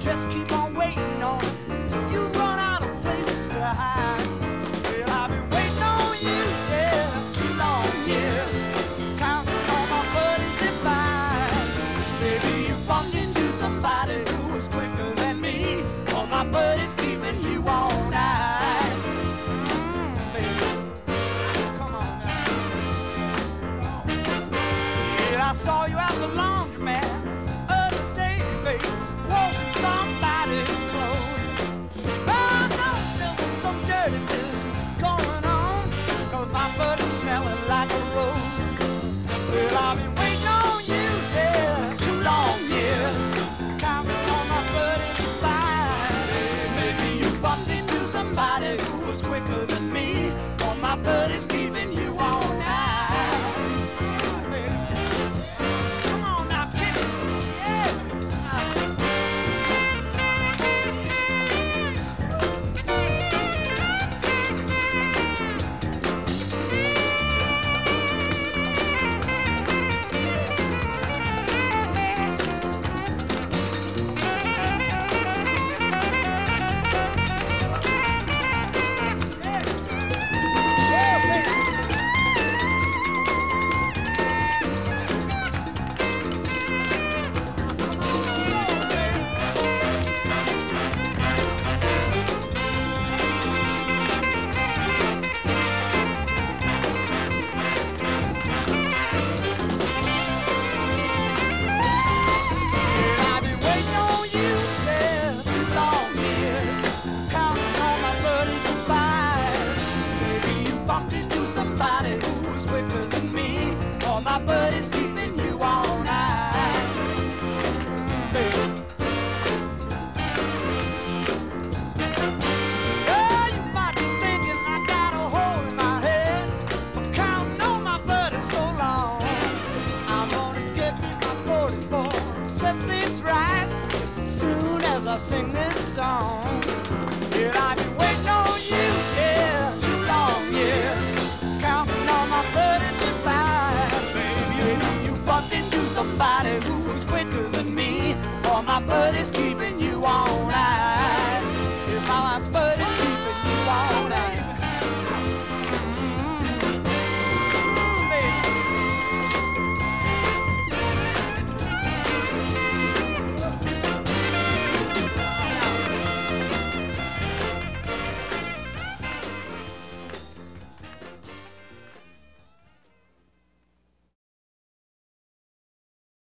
just keep on waiting on it. You run out of places to hide. Well, I've been waiting on you, yeah, 2 long years, counting on my buddies and mine. Maybe you bumped into somebody who was quicker than me. All my buddies keeping you on ice. Baby, come on now. Yeah, I saw you at the laundromat other day, baby, washing somebody's clothes. Oh no, there was some dirty business going on, 'cause my buddy's smelling like a rose. Well, I've been waiting on you, yeah, 2 long years, counting on my buddies to find. Maybe you bumped into somebody who was quicker than me. All my buddies keeping you on ice. Baby, come on now, kick it, yeah. I've been waiting on you, yeah, 2 long years, counting on my buddies and find. Maybe you bumped into somebody who was quicker than me. All my buddies keeping you on ice. Baby. Yeah, you might be thinking I got a hole in my head for counting on my buddies so long. I'm gonna get my 44, set things right as soon as I sing this song. Yeah, I've been waiting on you, yeah, 2 long years, counting on my buddies and find. Baby, you bumped into somebody who was quicker than me. All my buddies keep